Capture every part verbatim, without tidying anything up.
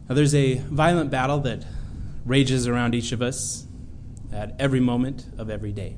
Now, there's a violent battle that rages around each of us at every moment of every day.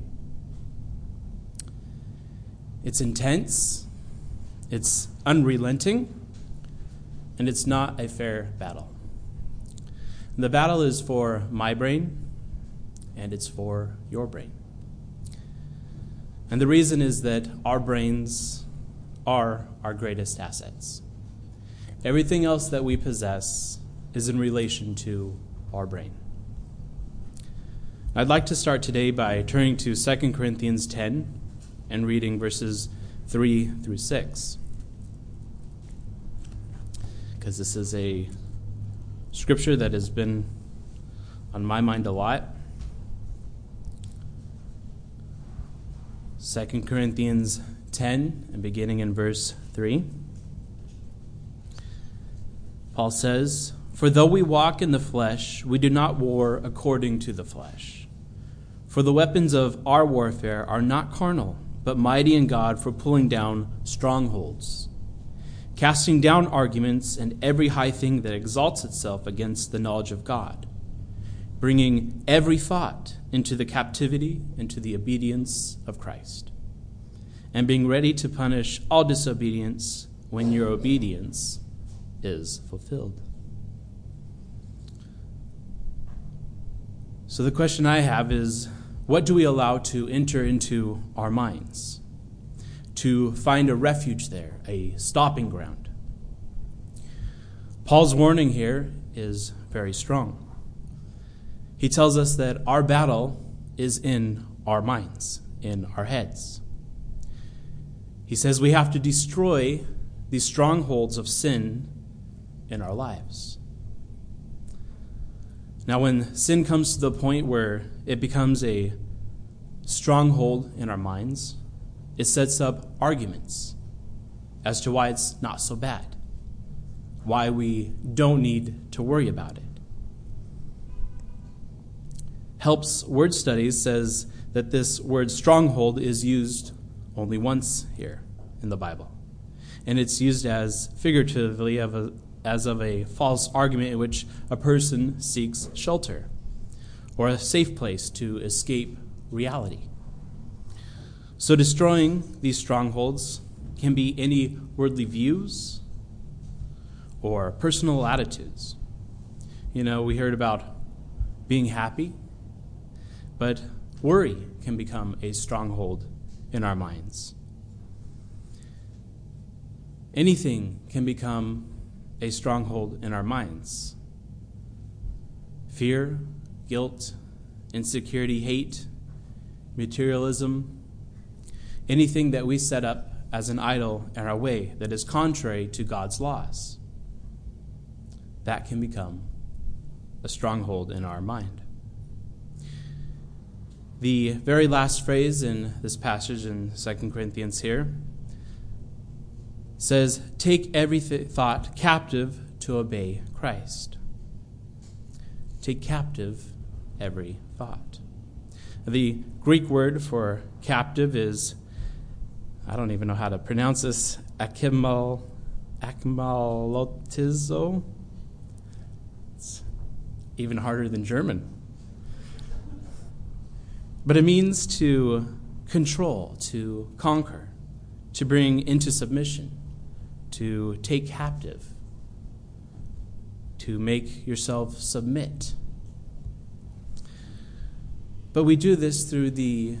It's intense, it's unrelenting, and it's not a fair battle. And the battle is for my brain, and it's for your brain. And the reason is that our brains are our greatest assets. Everything else that we possess is in relation to our brain. I'd like to start today by turning to Second Corinthians ten and reading verses three through six. Because this is a scripture that has been on my mind a lot. Second Corinthians ten, and beginning in verse three. Paul says, "For though we walk in the flesh, we do not war according to the flesh. For the weapons of our warfare are not carnal, but mighty in God for pulling down strongholds, casting down arguments and every high thing that exalts itself against the knowledge of God, bringing every thought into the captivity and to the obedience of Christ, and being ready to punish all disobedience when your obedience is fulfilled." So the question I have is, what do we allow to enter into our minds, to find a refuge there, a stopping ground? Paul's warning here is very strong. He tells us that our battle is in our minds, in our heads. He says we have to destroy these strongholds of sin in our lives. Now, when sin comes to the point where it becomes a stronghold in our minds, it sets up arguments as to why it's not so bad, why we don't need to worry about it. Helps Word Studies says that this word stronghold is used only once here in the Bible. And it's used as figuratively of a, as of a false argument in which a person seeks shelter or a safe place to escape reality. So destroying these strongholds can be any worldly views or personal attitudes. You know, we heard about being happy, but worry can become a stronghold in our minds. Anything can become a stronghold in our minds. Fear, guilt, insecurity, hate, materialism, anything that we set up as an idol in our way that is contrary to God's laws, that can become a stronghold in our mind. The very last phrase in this passage in Second Corinthians here says, "Take every th- thought captive to obey Christ." Take captive every thought. The Greek word for captive is, I don't even know how to pronounce this, akimal, akmalotizo. It's even harder than German. But it means to control, to conquer, to bring into submission, to take captive, to make yourself submit. But we do this through the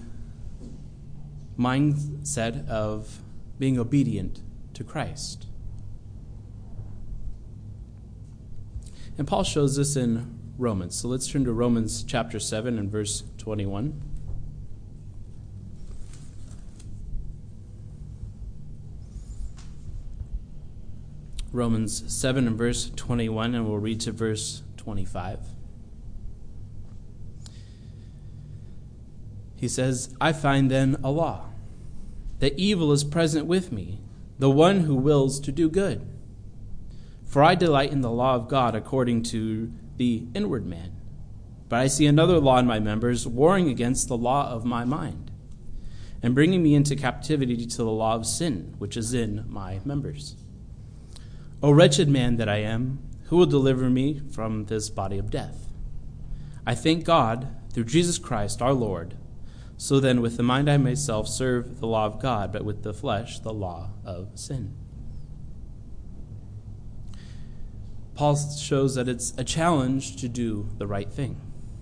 mindset of being obedient to Christ. And Paul shows this in Romans. So let's turn to Romans chapter seven and verse twenty-one. Romans seven and verse twenty-one, and we'll read to verse twenty-five. He says, "I find then a law, that evil is present with me, the one who wills to do good. For I delight in the law of God according to the inward man. But I see another law in my members, warring against the law of my mind, and bringing me into captivity to the law of sin, which is in my members. O wretched man that I am, who will deliver me from this body of death? I thank God through Jesus Christ our Lord. So then with the mind I myself serve the law of God, but with the flesh the law of sin. Paul shows that it's a challenge to do the right thing.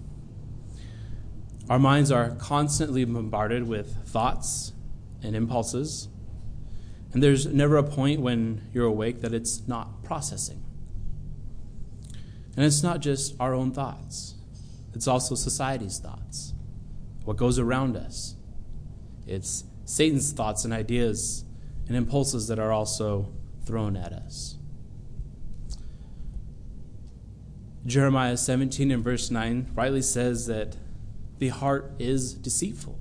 Our minds are constantly bombarded with thoughts and impulses, and there's never a point when you're awake that it's not processing. And it's not just our own thoughts. It's also society's thoughts, what goes around us. It's Satan's thoughts and ideas and impulses that are also thrown at us. Jeremiah seventeen and verse nine rightly says that the heart is deceitful.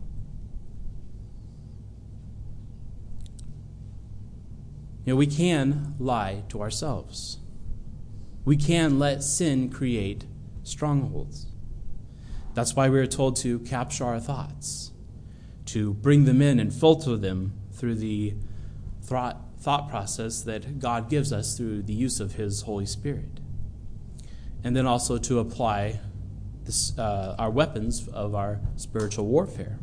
You know, we can lie to ourselves. We can let sin create strongholds. That's why we are told to capture our thoughts, to bring them in and filter them through the thought, thought process that God gives us through the use of His Holy Spirit. And then also to apply this, uh, our weapons of our spiritual warfare.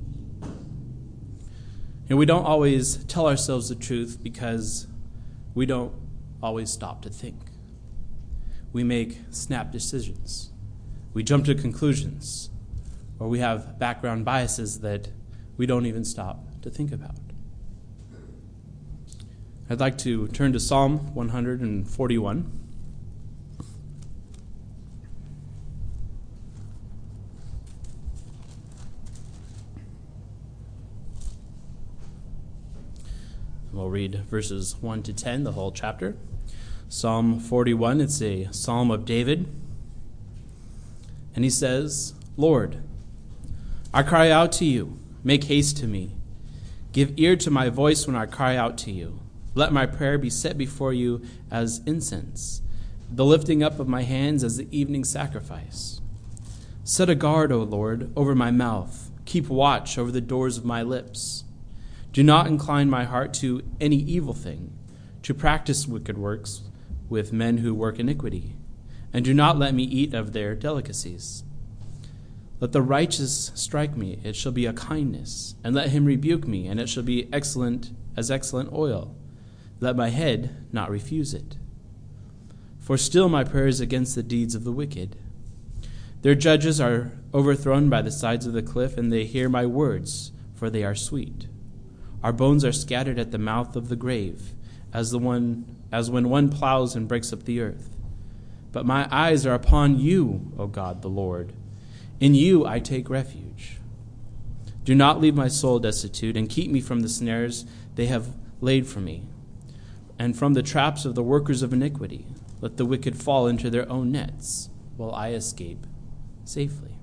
And we don't always tell ourselves the truth because we don't always stop to think. We make snap decisions. We jump to conclusions, or we have background biases that we don't even stop to think about. I'd like to turn to Psalm one forty-one. We'll read verses one to ten, the whole chapter. Psalm forty-one, it's a psalm of David. And he says, Lord, I cry out to you. Make haste to me. Give ear to my voice when I cry out to you. Let my prayer be set before you as incense, the lifting up of my hands as the evening sacrifice. Set a guard, O Lord, over my mouth. Keep watch over the doors of my lips. Do not incline my heart to any evil thing, to practice wicked works with men who work iniquity, and do not let me eat of their delicacies. Let the righteous strike me, it shall be a kindness, and let him rebuke me, and it shall be excellent as excellent oil. Let my head not refuse it. For still my prayer is against the deeds of the wicked. Their judges are overthrown by the sides of the cliff, and they hear my words, for they are sweet. Our bones are scattered at the mouth of the grave, as the one as when one plows and breaks up the earth. But my eyes are upon you, O God the Lord. In you I take refuge. Do not leave my soul destitute, and keep me from the snares they have laid for me, and from the traps of the workers of iniquity. Let the wicked fall into their own nets, while I escape safely.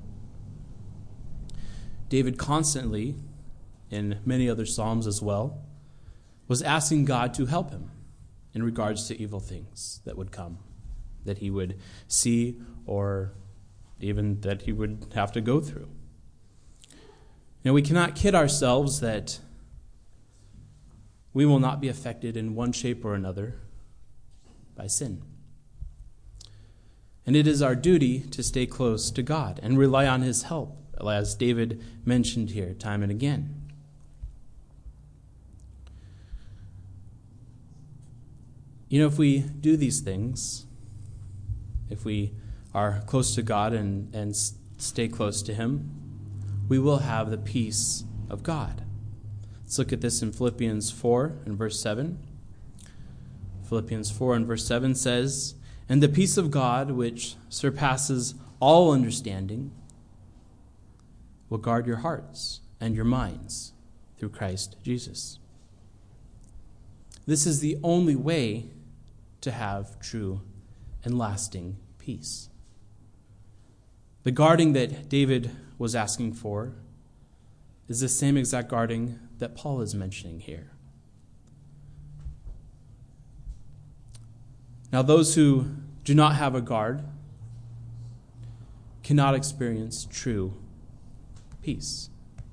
David constantly, in many other psalms as well, was asking God to help him in regards to evil things that would come, that he would see, or even that he would have to go through. Now, we cannot kid ourselves that we will not be affected in one shape or another by sin. And it is our duty to stay close to God and rely on His help, as David mentioned here time and again. You know, if we do these things, if we are close to God and, and stay close to Him, we will have the peace of God. Let's look at this in Philippians four and verse seven. Philippians four and verse seven says, And the peace of God, which surpasses all understanding, will guard your hearts and your minds through Christ Jesus. This is the only way to have true and lasting peace. The guarding that David was asking for is the same exact guarding that Paul is mentioning here. Now, those who do not have a guard cannot experience true peace.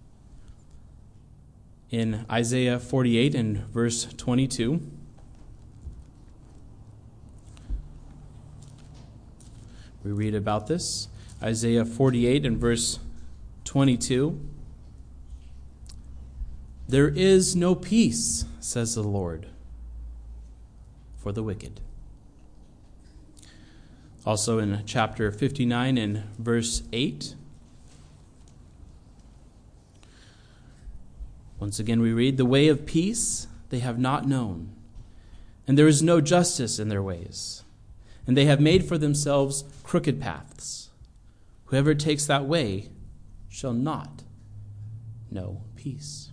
In Isaiah forty-eight and verse twenty-two, We read about this. Isaiah forty-eight and verse twenty-two. There is no peace, says the Lord, for the wicked. Also in chapter fifty-nine and verse eight. Once again we read, the way of peace they have not known, and there is no justice in their ways. And they have made for themselves crooked paths. Whoever takes that way shall not know peace.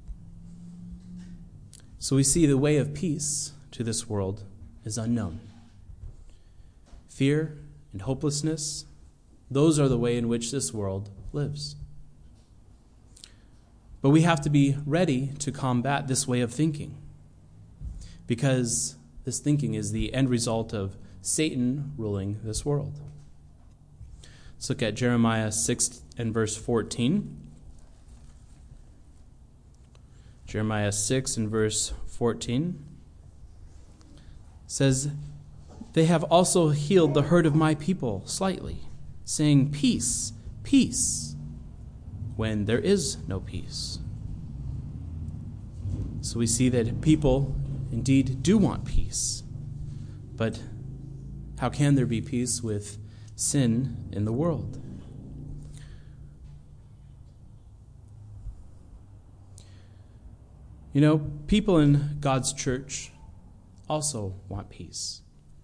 So we see the way of peace to this world is unknown. Fear and hopelessness, those are the way in which this world lives. But we have to be ready to combat this way of thinking, because this thinking is the end result of Satan ruling this world. Let's look at Jeremiah six and verse fourteen. Jeremiah six and verse fourteen says, they have also healed the hurt of my people slightly, saying, peace, peace, when there is no peace. So we see that people indeed do want peace. But how can there be peace with sin in the world? You know, people in God's church also want peace.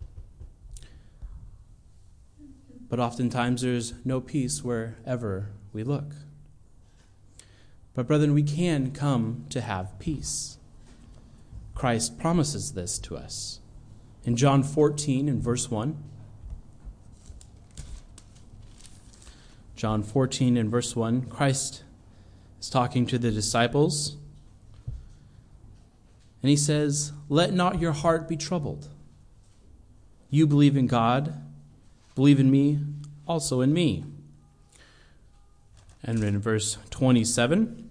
But oftentimes there's no peace wherever we look. But brethren, we can come to have peace. Christ promises this to us. In John fourteen and verse one, John fourteen and verse one, Christ is talking to the disciples, and he says, let not your heart be troubled. You believe in God, believe in me, also in me. And in verse twenty-seven,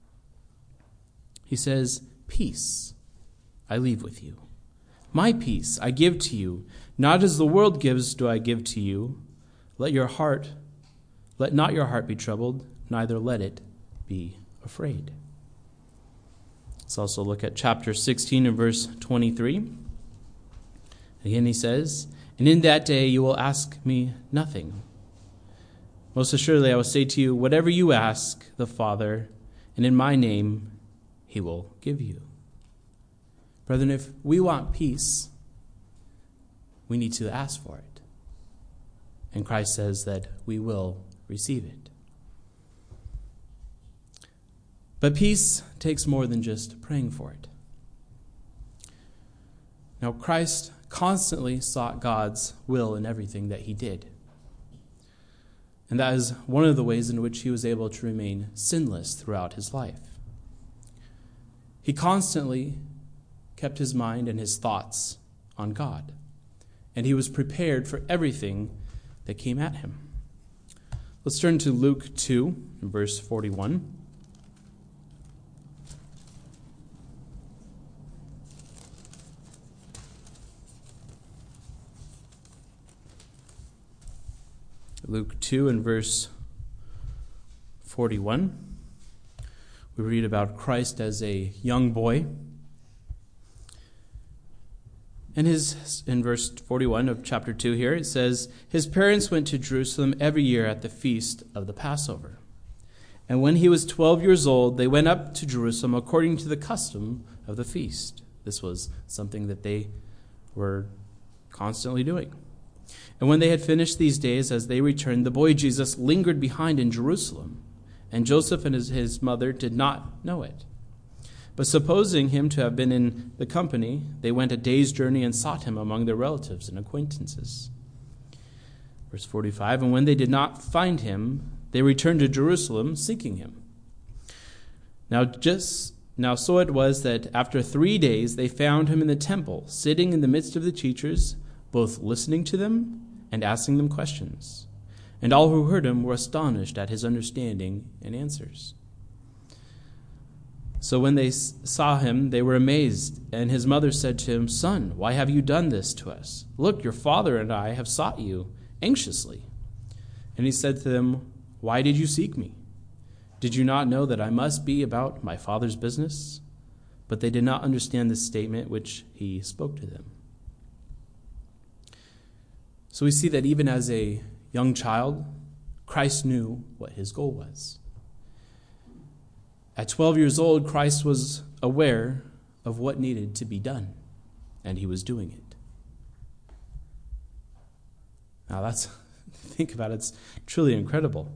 he says, peace I leave with you. My peace I give to you. Not as the world gives do I give to you. Let your heart, let not your heart be troubled, neither let it be afraid. Let's also look at chapter sixteen and verse twenty-three. Again he says, and in that day you will ask me nothing. Most assuredly I will say to you, whatever you ask the Father, and in my name he will give you. Brethren, if we want peace, we need to ask for it. And Christ says that we will receive it. But peace takes more than just praying for it. Now, Christ constantly sought God's will in everything that he did. And that is one of the ways in which he was able to remain sinless throughout his life. He constantly kept his mind and his thoughts on God, and he was prepared for everything that came at him. Let's turn to Luke two, verse forty-one. Luke two and verse forty-one. We read about Christ as a young boy. And his, in verse forty-one of chapter two here, it says, his parents went to Jerusalem every year at the feast of the Passover. And when he was twelve years old, they went up to Jerusalem according to the custom of the feast. This was something that they were constantly doing. And when they had finished these days, as they returned, the boy Jesus lingered behind in Jerusalem, and Joseph and his, his mother did not know it. But supposing him to have been in the company, they went a day's journey and sought him among their relatives and acquaintances. Verse forty-five, and when they did not find him, they returned to Jerusalem seeking him. Now just now so it was that after three days they found him in the temple, sitting in the midst of the teachers, both listening to them and asking them questions. And all who heard him were astonished at his understanding and answers. So when they saw him, they were amazed, and his mother said to him, son, why have you done this to us? Look, your father and I have sought you anxiously. And he said to them, "Why did you seek me? Did you not know that I must be about my Father's business?" But they did not understand this statement which he spoke to them. So we see that even as a young child, Christ knew what his goal was. At twelve years old, Christ was aware of what needed to be done, and he was doing it. Now that's, think about it, it's truly incredible.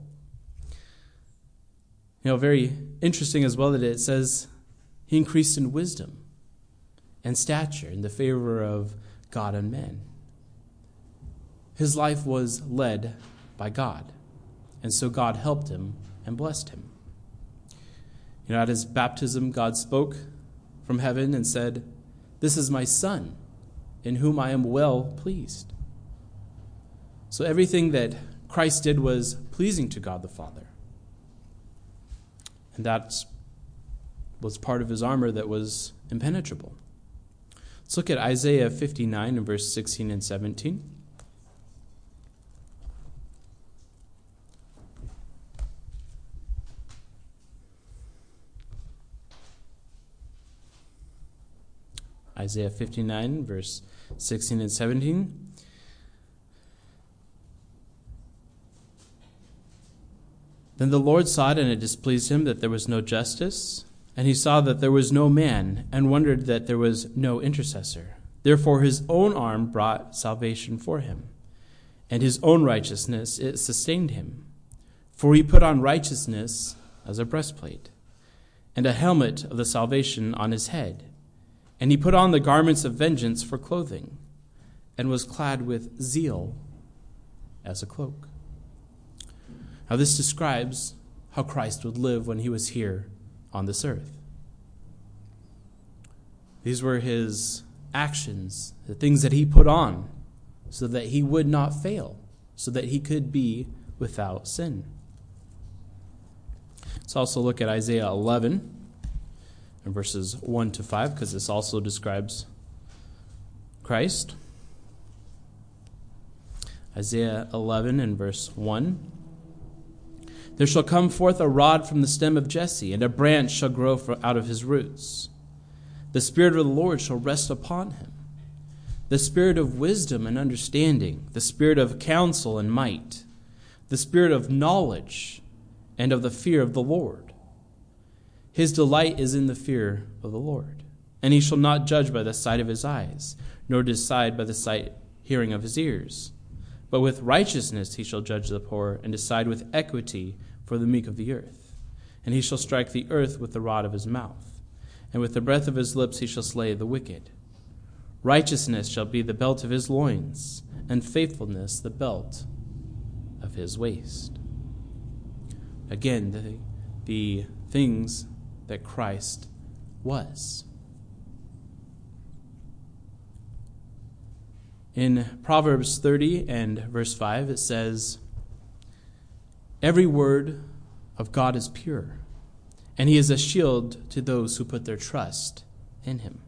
You know, very interesting as well that it says he increased in wisdom and stature in the favor of God and men. His life was led by God, and so God helped him and blessed him. You know, at his baptism, God spoke from heaven and said, "This is my Son, in whom I am well pleased." So everything that Christ did was pleasing to God the Father. And that was part of his armor that was impenetrable. Let's look at Isaiah fifty-nine and verse sixteen and seventeen. Isaiah fifty-nine, verse sixteen and seventeen. Then the Lord saw it, and it displeased him that there was no justice. And he saw that there was no man, and wondered that there was no intercessor. Therefore his own arm brought salvation for him, and his own righteousness it sustained him. For he put on righteousness as a breastplate, and a helmet of the salvation on his head. And he put on the garments of vengeance for clothing, and was clad with zeal as a cloak. Now this describes how Christ would live when he was here on this earth. These were his actions, the things that he put on, so that he would not fail, so that he could be without sin. Let's also look at Isaiah eleven. In verses one to five, because this also describes Christ. Isaiah eleven and verse one. There shall come forth a rod from the stem of Jesse, and a branch shall grow out of his roots. The Spirit of the Lord shall rest upon him, the Spirit of wisdom and understanding, the Spirit of counsel and might, the Spirit of knowledge and of the fear of the Lord. His delight is in the fear of the Lord. And he shall not judge by the sight of his eyes, nor decide by the sight hearing of his ears. But with righteousness he shall judge the poor, and decide with equity for the meek of the earth. And he shall strike the earth with the rod of his mouth, and with the breath of his lips he shall slay the wicked. Righteousness shall be the belt of his loins, and faithfulness the belt of his waist. Again, the, the things that Christ was. In Proverbs thirty and verse five, it says, "Every word of God is pure, and he is a shield to those who put their trust in him."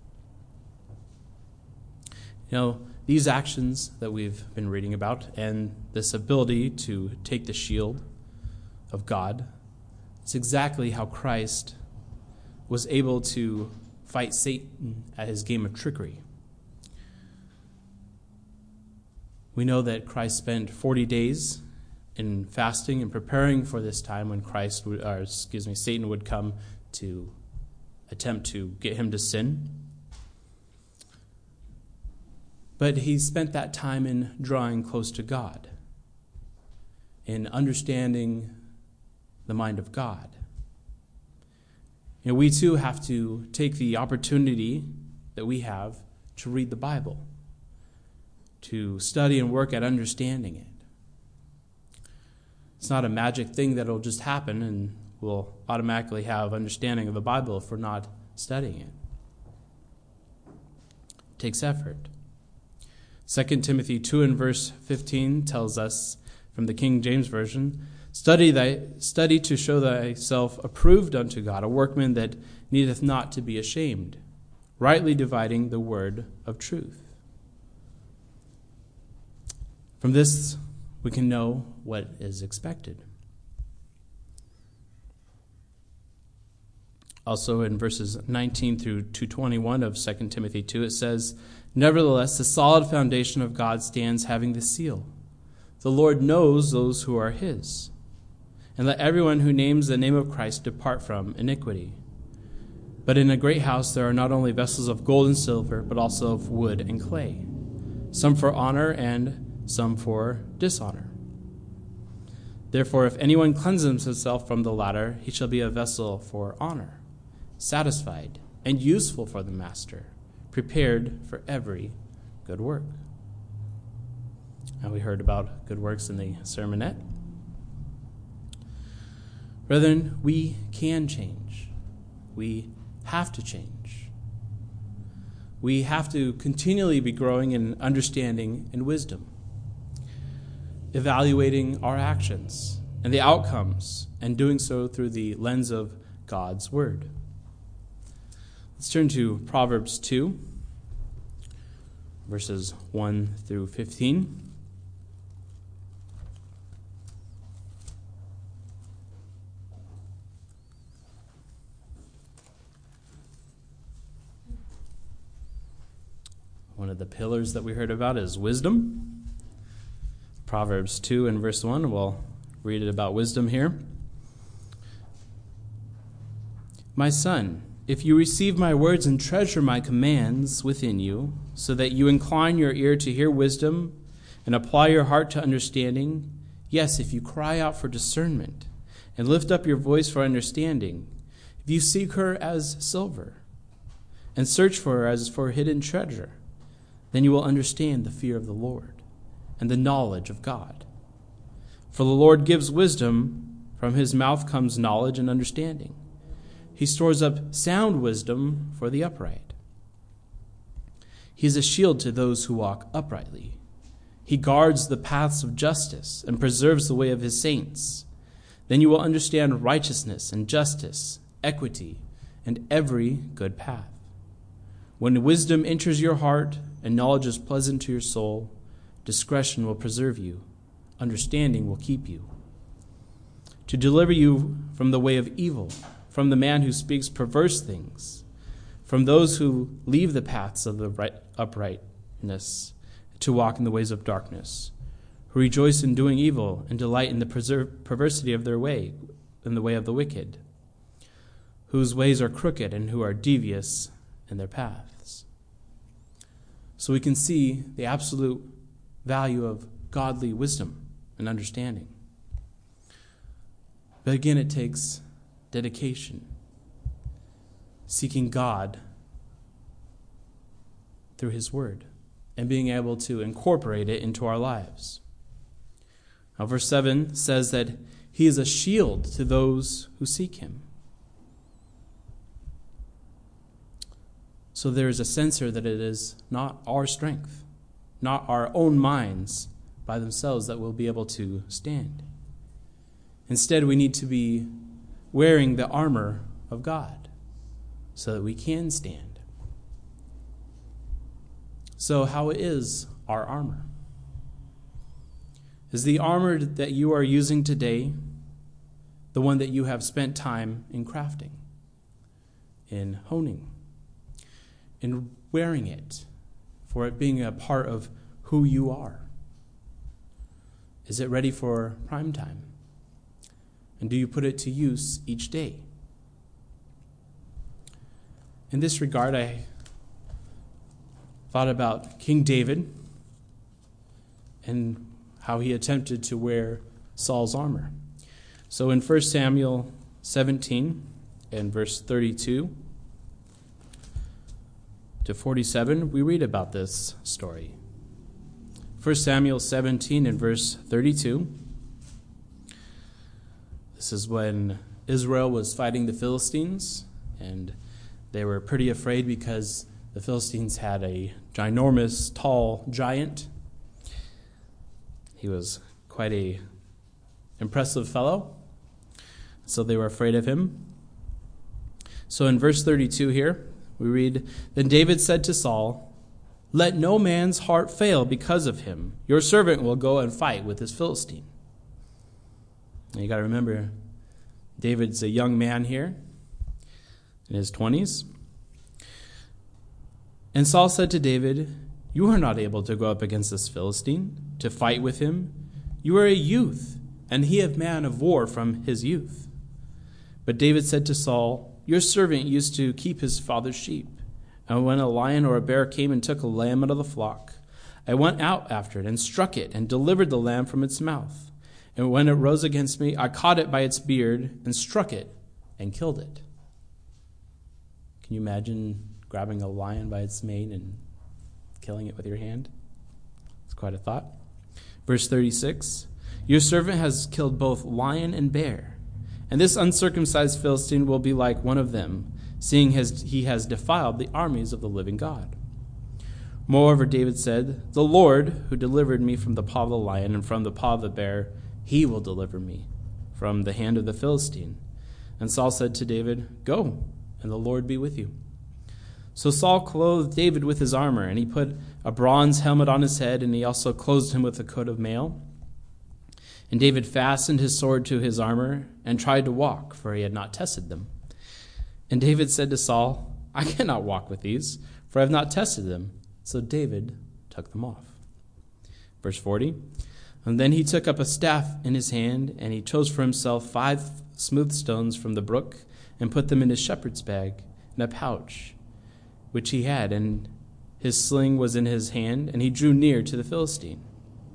You know, these actions that we've been reading about, and this ability to take the shield of God, it's exactly how Christ was able to fight Satan at his game of trickery. We know that Christ spent forty days in fasting and preparing for this time when Christ would, or excuse me, Satan would come to attempt to get him to sin. But he spent that time in drawing close to God, in understanding the mind of God. You know, we too have to take the opportunity that we have to read the Bible, to study and work at understanding it. It's not a magic thing that will just happen and we'll automatically have understanding of the Bible if we're not studying it. It takes effort. Second Timothy two and verse fifteen tells us from the King James Version, Study thy study to show thyself approved unto God, a workman that needeth not to be ashamed, rightly dividing the word of truth. From this, we can know what is expected. Also in verses nineteen through two twenty-one of Second Timothy two, it says, "Nevertheless, the solid foundation of God stands, having the seal. The Lord knows those who are his. And let everyone who names the name of Christ depart from iniquity. But in a great house there are not only vessels of gold and silver, but also of wood and clay, some for honor and some for dishonor. Therefore, if anyone cleanses himself from the latter, he shall be a vessel for honor, satisfied and useful for the master, prepared for every good work." And we heard about good works in the sermonette. Brethren, we can change. We have to change. We have to continually be growing in understanding and wisdom, evaluating our actions and the outcomes, and doing so through the lens of God's Word. Let's turn to Proverbs two, verses one through fifteen. One of the pillars that we heard about is wisdom. Proverbs two and verse one, we'll read it about wisdom here. "My son, if you receive my words and treasure my commands within you, so that you incline your ear to hear wisdom and apply your heart to understanding, yes, if you cry out for discernment and lift up your voice for understanding, if you seek her as silver and search for her as for hidden treasure, then you will understand the fear of the Lord and the knowledge of God. For the Lord gives wisdom, from his mouth comes knowledge and understanding. He stores up sound wisdom for the upright. He is a shield to those who walk uprightly. He guards the paths of justice and preserves the way of his saints. Then you will understand righteousness and justice, equity, and every good path. When wisdom enters your heart and knowledge is pleasant to your soul, discretion will preserve you, understanding will keep you. To deliver you from the way of evil, from the man who speaks perverse things, from those who leave the paths of the right, uprightness to walk in the ways of darkness, who rejoice in doing evil and delight in the preserve, perversity of their way, in the way of the wicked, whose ways are crooked and who are devious in their paths." So we can see the absolute value of godly wisdom and understanding. But again, it takes dedication, seeking God through his word, and being able to incorporate it into our lives. Now, verse seven says that he is a shield to those who seek him. So there is a sense here that it is not our strength, not our own minds by themselves that will be able to stand. Instead, we need to be wearing the armor of God so that we can stand. So how is our armor? Is the armor that you are using today the one that you have spent time in crafting, in honing, in wearing it, for it being a part of who you are? Is it ready for prime time? And do you put it to use each day? In this regard, I thought about King David and how he attempted to wear Saul's armor. So in First Samuel seventeen and verse thirty-two to forty-seven, we read about this story. First Samuel seventeen and verse thirty-two. This is when Israel was fighting the Philistines, and they were pretty afraid because the Philistines had a ginormous, tall giant. He was quite a impressive fellow, so they were afraid of him. So in verse thirty-two here, we read, "Then David said to Saul, Let no man's heart fail because of him. Your servant will go and fight with this Philistine. And you got to remember, David's a young man here in his twenties. And Saul said to David, you are not able to go up against this Philistine, to fight with him. You are a youth, and he a man of war from his youth. But David said to Saul, your servant used to keep his father's sheep. And when a lion or a bear came and took a lamb out of the flock, I went out after it and struck it and delivered the lamb from its mouth. And when it rose against me, I caught it by its beard and struck it and killed it. Can you imagine grabbing a lion by its mane and killing it with your hand? It's quite a thought. Verse thirty-six, your servant has killed both lion and bear, and this uncircumcised Philistine will be like one of them, seeing his, he has defiled the armies of the living God. Moreover, David said, the Lord, who delivered me from the paw of the lion and from the paw of the bear, he will deliver me from the hand of the Philistine. And Saul said to David, go, and the Lord be with you. So Saul clothed David with his armor, and he put a bronze helmet on his head, and he also clothed him with a coat of mail. And David fastened his sword to his armor and tried to walk, for he had not tested them. And David said to Saul, I cannot walk with these, for I have not tested them. So David took them off. Verse forty, and then he took up a staff in his hand, and he chose for himself five smooth stones from the brook, and put them in his shepherd's bag, in a pouch, which he had, and his sling was in his hand, and he drew near to the Philistine.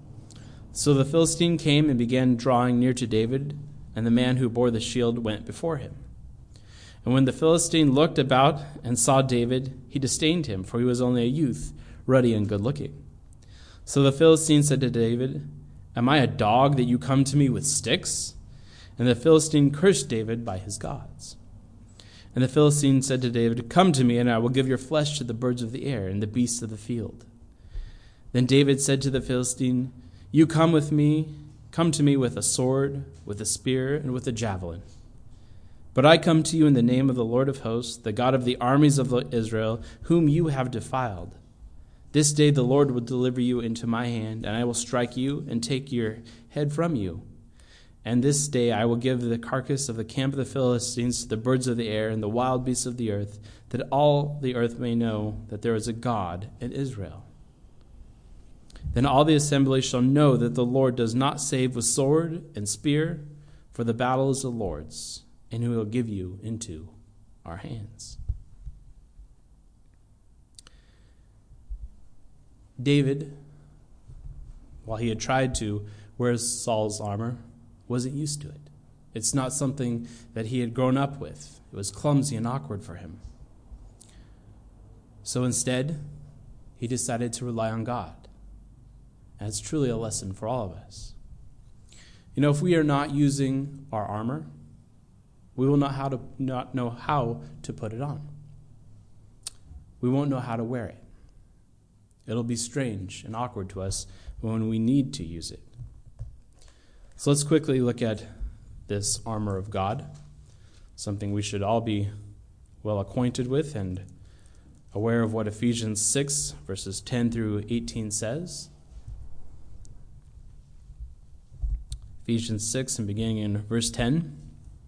So the Philistine came and began drawing near to David, and the man who bore the shield went before him. And when the Philistine looked about and saw David, he disdained him, for he was only a youth, ruddy and good-looking. So the Philistine said to David, am I a dog that you come to me with sticks? And the Philistine cursed David by his gods. And the Philistine said to David, come to me, and I will give your flesh to the birds of the air and the beasts of the field. Then David said to the Philistine, you come with me, come to me with a sword, with a spear, and with a javelin. But I come to you in the name of the Lord of hosts, the God of the armies of Israel, whom you have defiled. This day the Lord will deliver you into my hand, and I will strike you and take your head from you. And this day I will give the carcass of the camp of the Philistines to the birds of the air and the wild beasts of the earth, that all the earth may know that there is a God in Israel. Then all the assembly shall know that the Lord does not save with sword and spear, for the battle is the Lord's, and he will give you into our hands. David, while he had tried to wear Saul's armor, wasn't used to it. It's not something that he had grown up with. It was clumsy and awkward for him. So instead, he decided to rely on God. And it's truly a lesson for all of us. You know, if we are not using our armor, we will not how to not know how to put it on. We won't know how to wear it. It'll be strange and awkward to us when we need to use it. So let's quickly look at this armor of God, something we should all be well acquainted with and aware of what Ephesians six, verses ten through eighteen says. Ephesians six, and beginning in verse ten,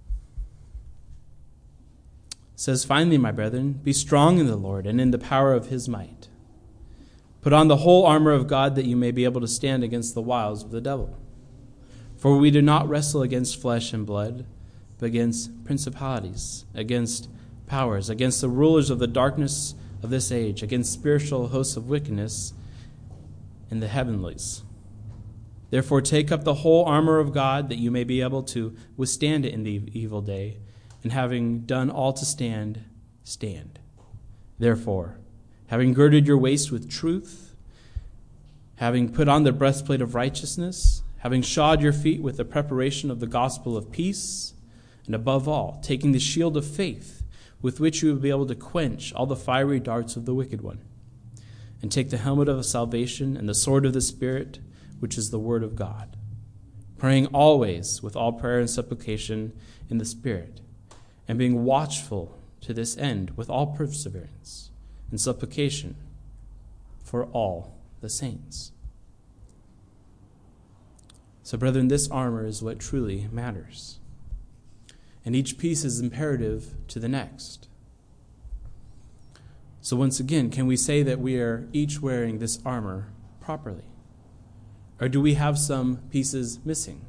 says, finally, my brethren, be strong in the Lord and in the power of his might. Put on the whole armor of God, that you may be able to stand against the wiles of the devil. For we do not wrestle against flesh and blood, but against principalities, against powers, against the rulers of the darkness of this age, against spiritual hosts of wickedness in the heavenlies. Therefore take up the whole armor of God, that you may be able to withstand it in the evil day, and having done all to stand, stand. Therefore, having girded your waist with truth, having put on the breastplate of righteousness, having shod your feet with the preparation of the gospel of peace, and above all, taking the shield of faith, with which you will be able to quench all the fiery darts of the wicked one, and take the helmet of salvation and the sword of the Spirit, which is the word of God, praying always with all prayer and supplication in the Spirit, and being watchful to this end with all perseverance and supplication for all the saints. So, brethren, this armor is what truly matters. And each piece is imperative to the next. So once again, can we say that we are each wearing this armor properly? Or do we have some pieces missing?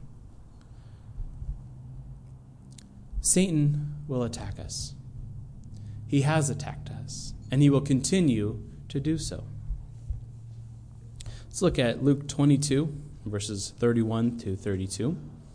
Satan will attack us. He has attacked us, and he will continue to do so. Let's look at Luke twenty-two, verses thirty-one to thirty-two.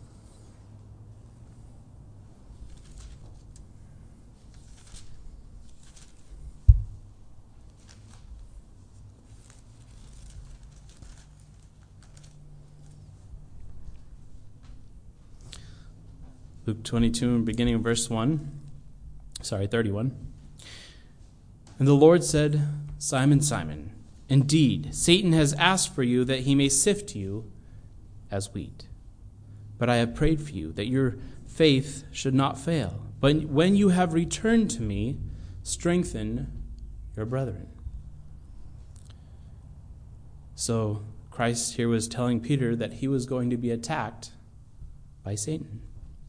Luke twenty-two, beginning of verse one. Sorry, thirty-one. And the Lord said, Simon, Simon, indeed, Satan has asked for you that he may sift you as wheat. But I have prayed for you that your faith should not fail. But when you have returned to me, strengthen your brethren. So Christ here was telling Peter that he was going to be attacked by Satan.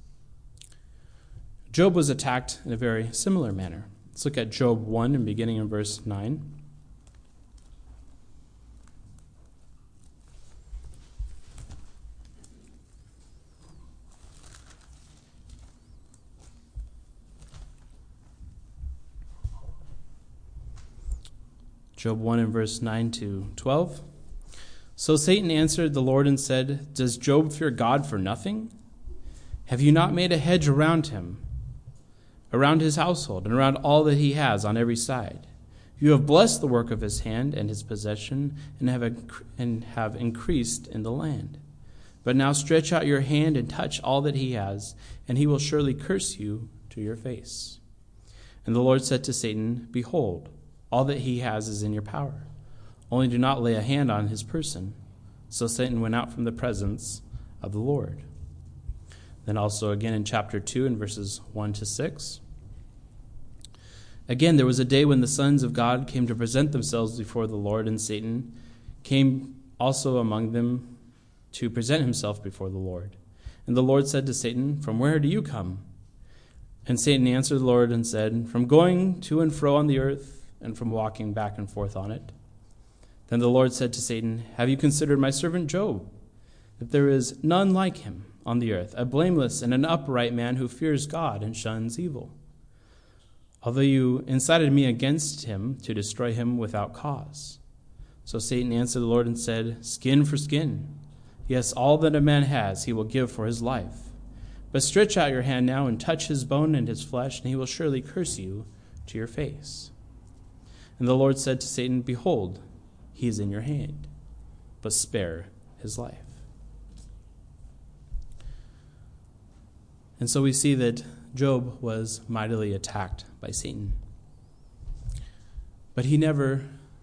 Job was attacked in a very similar manner. Let's look at Job one and beginning in verse nine. Job one and verse nine to twelve. So Satan answered the Lord and said, Does Job fear God for nothing? Have you not made a hedge around him, around his household, and around all that he has on every side? You have blessed the work of his hand and his possession, and have inc- and have increased in the land. But now stretch out your hand and touch all that he has, and he will surely curse you to your face. And the Lord said to Satan, Behold, all that he has is in your power. Only do not lay a hand on his person. So Satan went out from the presence of the Lord. Then also again in chapter two in verses one to six. Again, there was a day when the sons of God came to present themselves before the Lord, and Satan came also among them to present himself before the Lord. And the Lord said to Satan, From where do you come? And Satan answered the Lord and said, From going to and fro on the earth, and from walking back and forth on it. Then the Lord said to Satan, Have you considered my servant Job, that there is none like him on the earth, a blameless and an upright man who fears God and shuns evil? Although you incited me against him to destroy him without cause. So Satan answered the Lord and said, Skin for skin. Yes, all that a man has he will give for his life. But stretch out your hand now and touch his bone and his flesh, and he will surely curse you to your face. And the Lord said to Satan, Behold, he is in your hand, but spare his life. And so we see that Job was mightily attacked by Satan. But he never,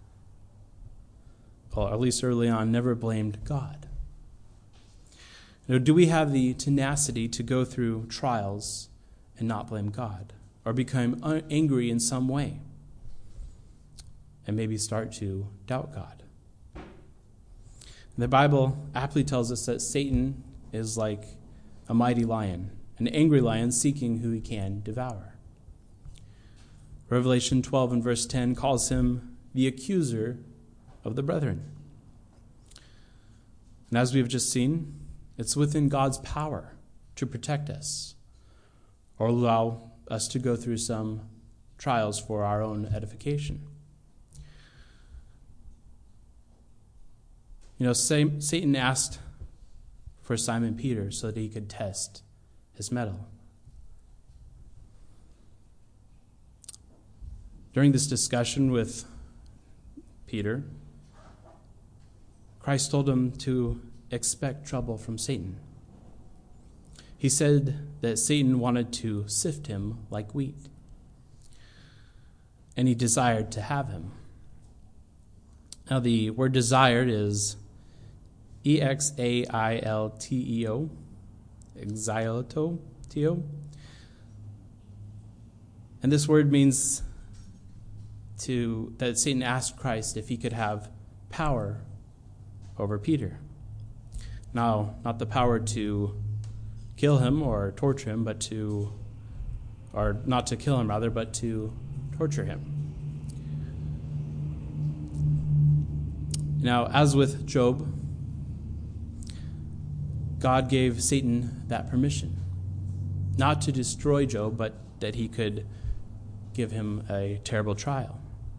or at least early on, never blamed God. You know, do we have the tenacity to go through trials and not blame God, or become angry in some way, and maybe start to doubt God? The Bible aptly tells us that Satan is like a mighty lion, an angry lion seeking who he can devour. Revelation twelve and verse ten calls him the accuser of the brethren. And as we've just seen, it's within God's power to protect us or allow us to go through some trials for our own edification. You know, Satan asked for Simon Peter so that he could test his mettle. During this discussion with Peter, Christ told him to expect trouble from Satan. He said that Satan wanted to sift him like wheat, and he desired to have him. Now, the word desired is E X A I L T E O, exalto, T O. And this word means to that Satan asked Christ if he could have power over Peter. Now, not the power to kill him or torture him, but to, or not to kill him rather, but to torture him. Now, as with Job, God gave Satan that permission, not to destroy Job, but that he could give him a terrible trial.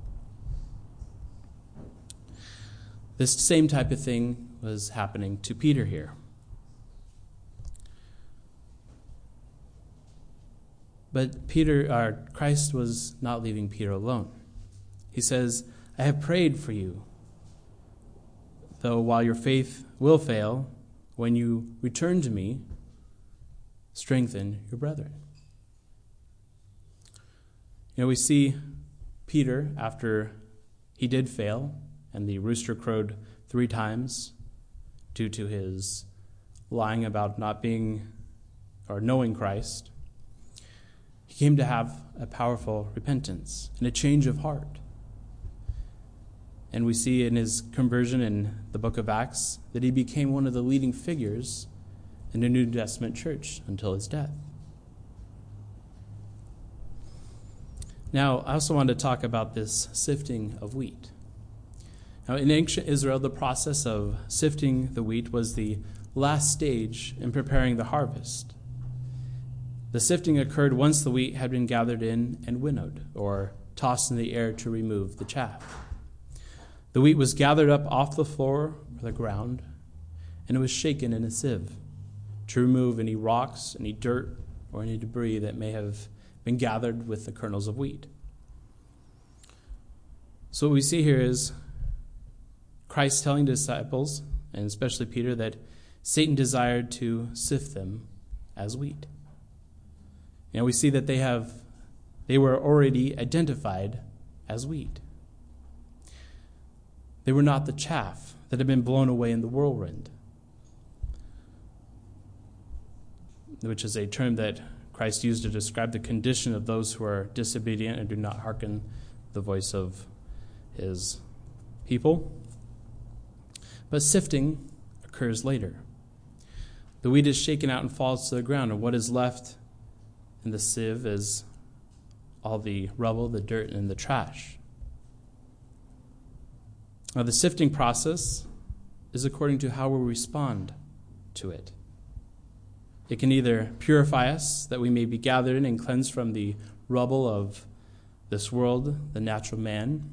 This same type of thing was happening to Peter here. But Peter, or Christ was not leaving Peter alone. He says, I have prayed for you, though while your faith will fail, when you return to me, strengthen your brethren. You know, we see Peter, after he did fail, and the rooster crowed three times due to his lying about not being or knowing Christ, he came to have a powerful repentance and a change of heart. And we see in his conversion in the book of Acts that he became one of the leading figures in the New Testament church until his death. Now, I also want to talk about this sifting of wheat. Now, in ancient Israel, the process of sifting the wheat was the last stage in preparing the harvest. The sifting occurred once the wheat had been gathered in and winnowed, or tossed in the air to remove the chaff. The wheat was gathered up off the floor or the ground, and it was shaken in a sieve to remove any rocks, any dirt, or any debris that may have been gathered with the kernels of wheat. So what we see here is Christ telling disciples, and especially Peter, that Satan desired to sift them as wheat. And we see that they have they were already identified as wheat. They were not the chaff that had been blown away in the whirlwind, which is a term that Christ used to describe the condition of those who are disobedient and do not hearken the voice of his people. But sifting occurs later. The wheat is shaken out and falls to the ground, and what is left in the sieve is all the rubble, the dirt, and the trash. Now, the sifting process is according to how we respond to it. It can either purify us, that we may be gathered in and cleansed from the rubble of this world, the natural man,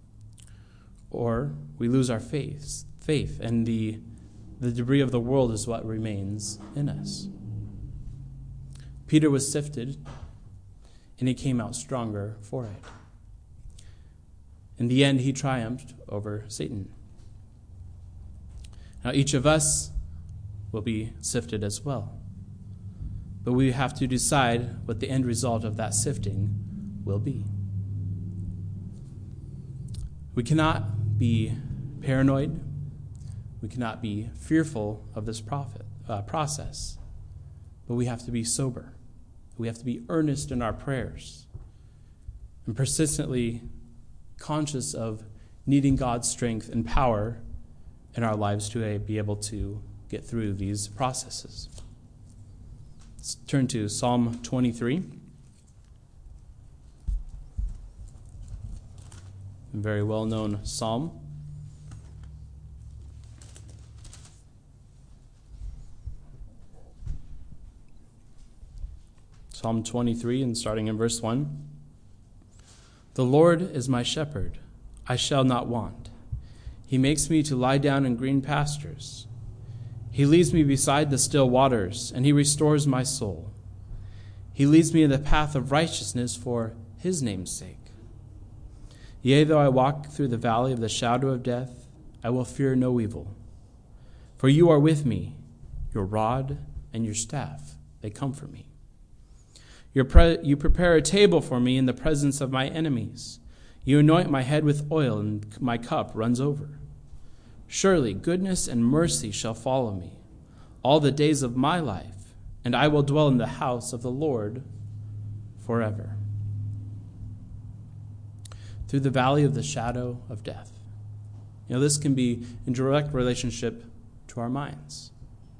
or we lose our faith, faith, and the, the debris of the world is what remains in us. Peter was sifted, and he came out stronger for it. In the end, he triumphed over Satan. Now, each of us will be sifted as well. But we have to decide what the end result of that sifting will be. We cannot be paranoid. We cannot be fearful of this prophet, uh, process. But we have to be sober. We have to be earnest in our prayers and persistently conscious of needing God's strength and power in our lives to be able to get through these processes. Let's turn to Psalm twenty-three. A very well-known psalm. Psalm twenty-three, and starting in verse one. The Lord is my shepherd, I shall not want. He makes me to lie down in green pastures. He leads me beside the still waters, and he restores my soul. He leads me in the path of righteousness for his name's sake. Yea, though I walk through the valley of the shadow of death, I will fear no evil. For you are with me, your rod and your staff, they comfort me. Your pre- you prepare a table for me in the presence of my enemies. You anoint my head with oil, and my cup runs over. Surely goodness and mercy shall follow me all the days of my life, and I will dwell in the house of the Lord forever. Through the valley of the shadow of death. You know, this can be in direct relationship to our minds.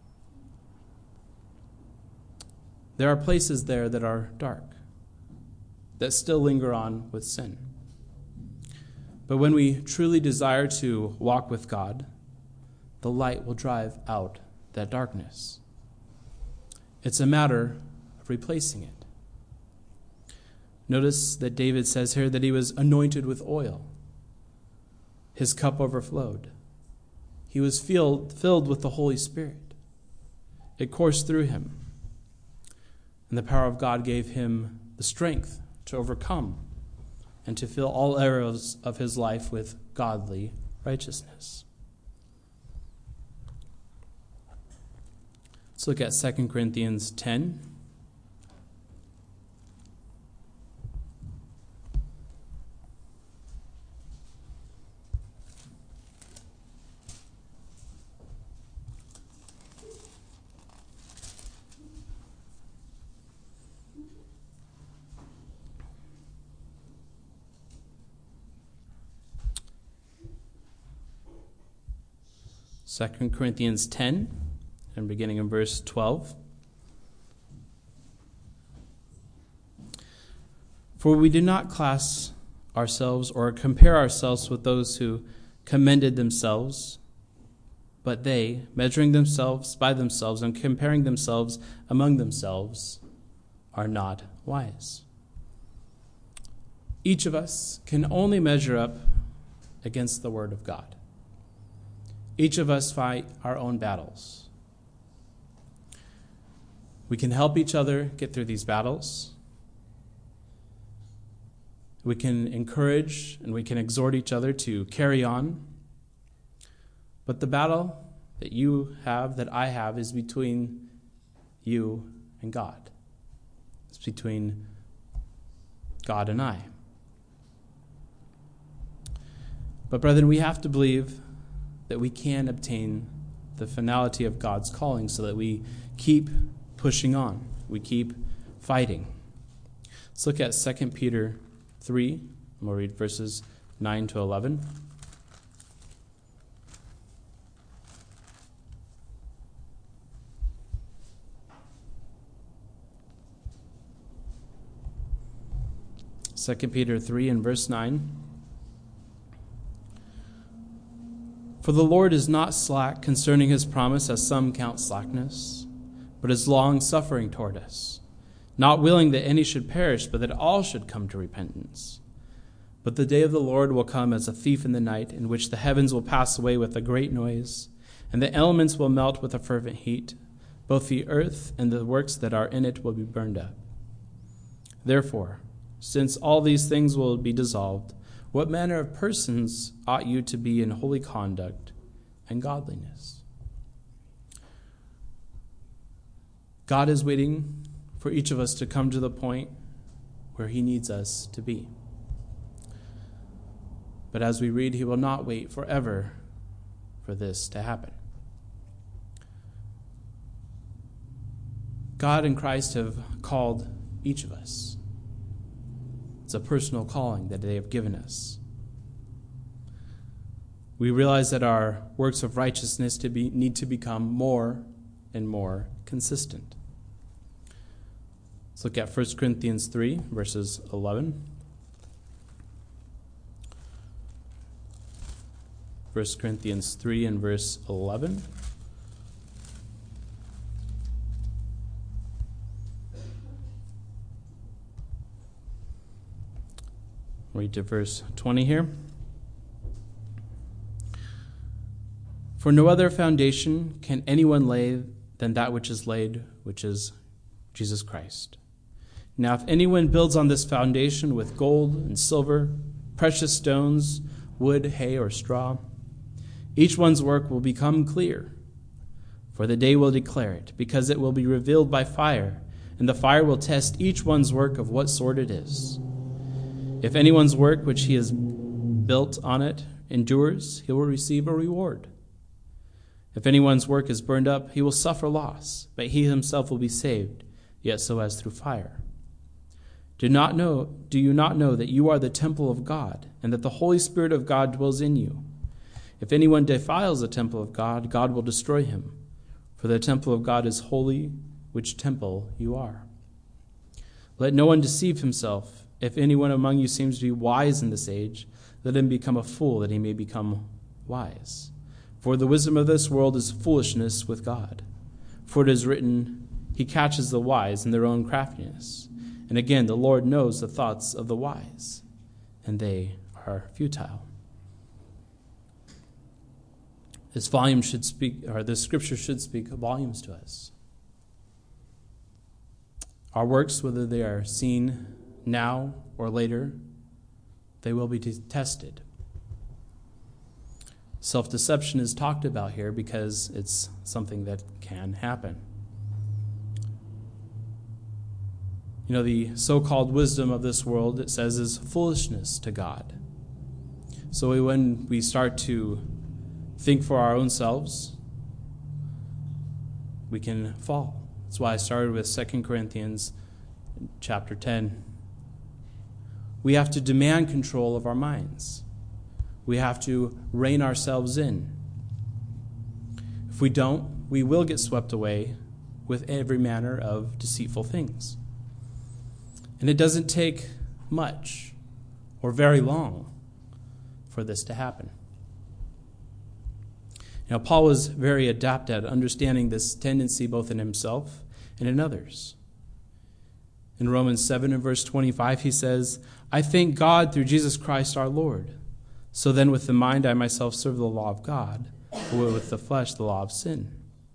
There are places there that are dark, that still linger on with sin. But when we truly desire to walk with God, the light will drive out that darkness. It's a matter of replacing it. Notice that David says here that he was anointed with oil. His cup overflowed. He was filled, filled with the Holy Spirit. It coursed through him. And the power of God gave him the strength to overcome and to fill all areas of his life with godly righteousness. Let's look at Second Corinthians ten. Second Corinthians ten, and beginning in verse twelve. For we do not class ourselves or compare ourselves with those who commended themselves, but they, measuring themselves by themselves and comparing themselves among themselves, are not wise. Each of us can only measure up against the Word of God. Each of us fight our own battles. We can help each other get through these battles. We can encourage and we can exhort each other to carry on. But the battle that you have, that I have, is between you and God. It's between God and I. But brethren, we have to believe that we can obtain the finality of God's calling so that we keep pushing on. We keep fighting. Let's look at Second Peter three, and we'll read verses nine to eleven. Second Peter three and verse nine. For the Lord is not slack concerning his promise, as some count slackness, but is long-suffering toward us, not willing that any should perish, but that all should come to repentance. But the day of the Lord will come as a thief in the night, in which the heavens will pass away with a great noise, and the elements will melt with a fervent heat. Both the earth and the works that are in it will be burned up. Therefore, since all these things will be dissolved, what manner of persons ought you to be in holy conduct and godliness? God is waiting for each of us to come to the point where he needs us to be. But as we read, he will not wait forever for this to happen. God and Christ have called each of us. It's a personal calling that they have given us. We realize that our works of righteousness to be, need to become more and more consistent. Let's look at First Corinthians three, verses eleven. First Corinthians three and verse eleven. Read to verse twenty here. For no other foundation can anyone lay than that which is laid, which is Jesus Christ. Now if anyone builds on this foundation with gold and silver, precious stones, wood, hay, or straw, each one's work will become clear, for the day will declare it, because it will be revealed by fire, and the fire will test each one's work of what sort it is. If anyone's work which he has built on it endures, he will receive a reward. If anyone's work is burned up, he will suffer loss, but he himself will be saved, yet so as through fire. Do not know, do you not know that you are the temple of God, and that the Holy Spirit of God dwells in you? If anyone defiles the temple of God, God will destroy him. For the temple of God is holy, which temple you are. Let no one deceive himself. If anyone among you seems to be wise in this age, let him become a fool, that he may become wise. For the wisdom of this world is foolishness with God. For it is written, He catches the wise in their own craftiness. And again, the Lord knows the thoughts of the wise, and they are futile. This volume should speak, or this scripture should speak volumes to us. Our works, whether they are seen now or later, they will be tested. Self-deception is talked about here because it's something that can happen. You know, the so-called wisdom of this world, it says, is foolishness to God. So when we start to think for our own selves, we can fall. That's why I started with Second Corinthians chapter ten. We have to demand control of our minds. We have to rein ourselves in. If we don't, we will get swept away with every manner of deceitful things. And it doesn't take much or very long for this to happen. Now, Paul was very adept at understanding this tendency both in himself and in others. In Romans seven and verse twenty-five, he says, I thank God through Jesus Christ our Lord. So then with the mind I myself serve the law of God, but with the flesh the law of sin.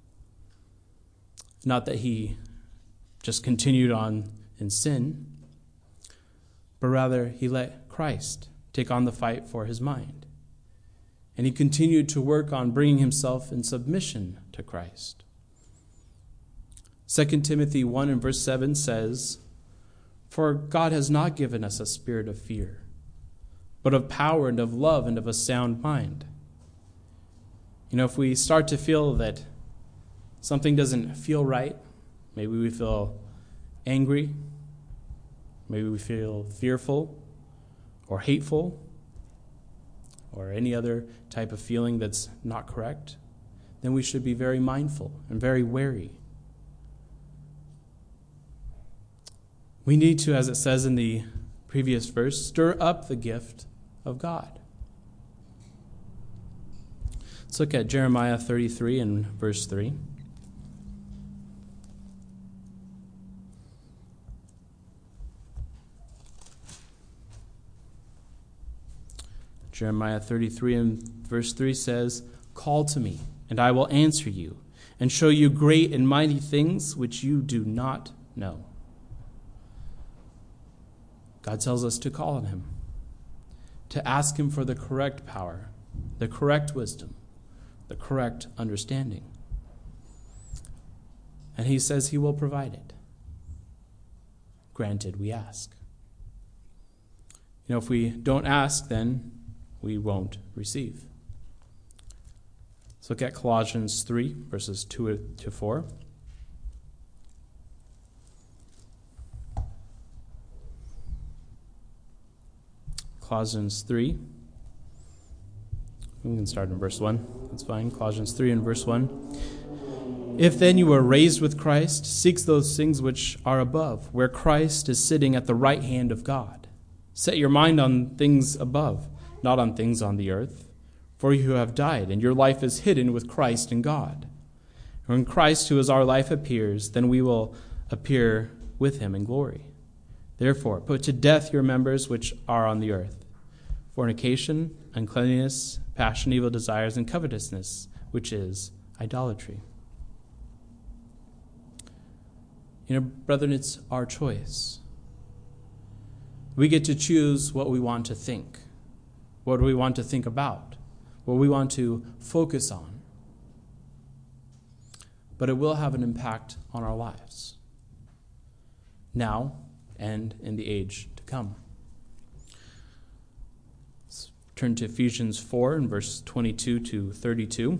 Not that he just continued on in sin, but rather he let Christ take on the fight for his mind. And he continued to work on bringing himself in submission to Christ. Second Timothy one and verse seven says, For God has not given us a spirit of fear, but of power and of love and of a sound mind. You know, if we start to feel that something doesn't feel right, maybe we feel angry, maybe we feel fearful or hateful, or any other type of feeling that's not correct, then we should be very mindful and very wary. We need to, as it says in the previous verse, stir up the gift of God. Let's look at Jeremiah thirty-three and verse three. Jeremiah thirty-three and verse three says, Call to me, and I will answer you, and show you great and mighty things which you do not know. God tells us to call on him, to ask him for the correct power, the correct wisdom, the correct understanding. And he says he will provide it. Granted, we ask. You know, if we don't ask, then we won't receive. Let's look at Colossians three, verses two to four. Colossians three. We can start in verse one. That's fine. Colossians three and verse one. If then you were raised with Christ, seek those things which are above, where Christ is sitting at the right hand of God. Set your mind on things above, not on things on the earth. For you have died, and your life is hidden with Christ in God. And when Christ, who is our life, appears, then we will appear with him in glory. Therefore, put to death your members which are on the earth: fornication, uncleanness, passion, evil desires, and covetousness, which is idolatry. You know, brethren, it's our choice. We get to choose what we want to think, what we want to think about, what we want to focus on. But it will have an impact on our lives, now and in the age to come. Let's turn to Ephesians four and verse twenty-two to thirty-two.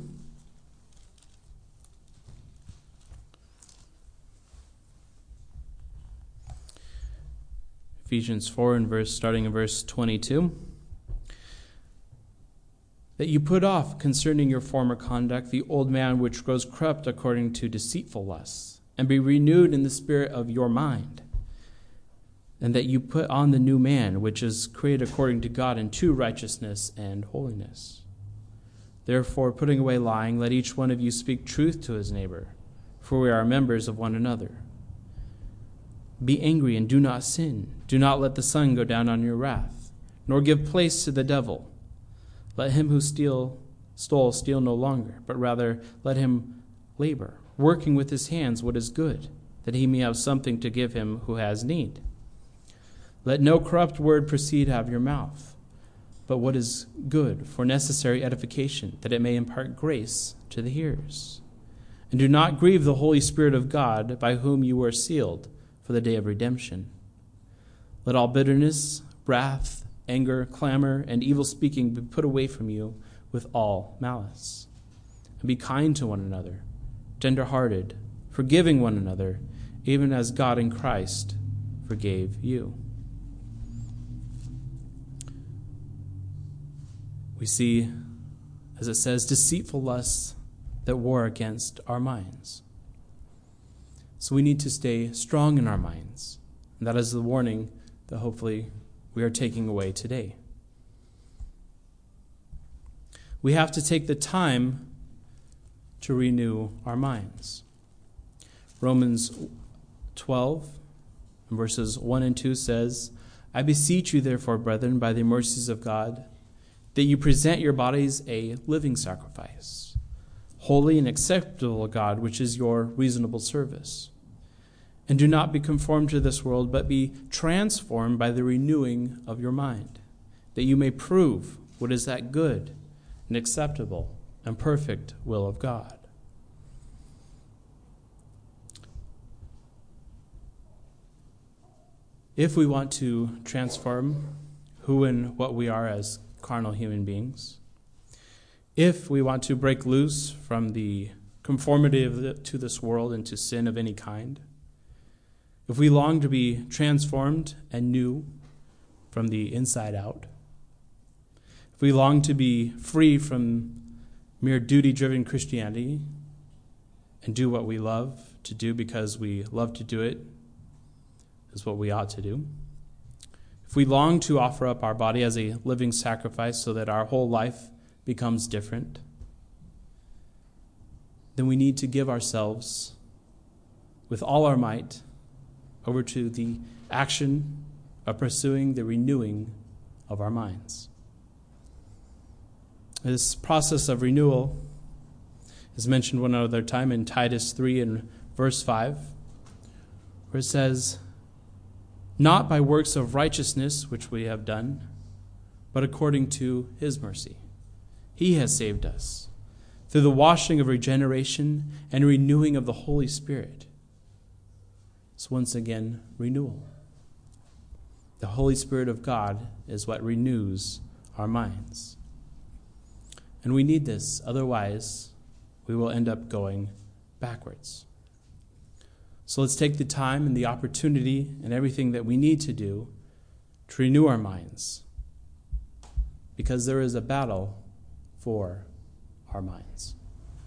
Ephesians four and verse starting in verse twenty-two. that you put off concerning your former conduct the old man which grows corrupt according to deceitful lusts, and be renewed in the spirit of your mind, and that you put on the new man, which is created according to God in true righteousness and holiness. Therefore, putting away lying, let each one of you speak truth to his neighbor, for we are members of one another. Be angry and do not sin. Do not let the sun go down on your wrath, nor give place to the devil. Let him who steal, stole steal no longer, but rather let him labor, working with his hands what is good, that he may have something to give him who has need. Let no corrupt word proceed out of your mouth, but what is good for necessary edification, that it may impart grace to the hearers. And do not grieve the Holy Spirit of God, by whom you were sealed for the day of redemption. Let all bitterness, wrath, anger, clamor, and evil speaking be put away from you with all malice. And be kind to one another, tender-hearted, forgiving one another, even as God in Christ forgave you. We see, as it says, deceitful lusts that war against our minds. So we need to stay strong in our minds. And that is the warning that hopefully we are taking away today. We have to take the time to renew our minds. Romans twelve, verses one and two says, I beseech you therefore, brethren, by the mercies of God, that you present your bodies a living sacrifice, holy and acceptable to God, which is your reasonable service. And do not be conformed to this world, but be transformed by the renewing of your mind, that you may prove what is that good and acceptable and perfect will of God. If we want to transform who and what we are as carnal human beings, if we want to break loose from the conformity of the, to this world and to sin of any kind, if we long to be transformed and new from the inside out, if we long to be free from mere duty-driven Christianity and do what we love to do because we love to do it, is what we ought to do. If we long to offer up our body as a living sacrifice so that our whole life becomes different, then we need to give ourselves with all our might over to the action of pursuing the renewing of our minds. This process of renewal is mentioned one other time in Titus three and verse five, where it says, not by works of righteousness which we have done, but according to his mercy. He has saved us through the washing of regeneration and renewing of the Holy Spirit. So once again, renewal. The Holy Spirit of God is what renews our minds. And we need this, otherwise we will end up going backwards. So let's take the time and the opportunity and everything that we need to do to renew our minds, because there is a battle for our minds.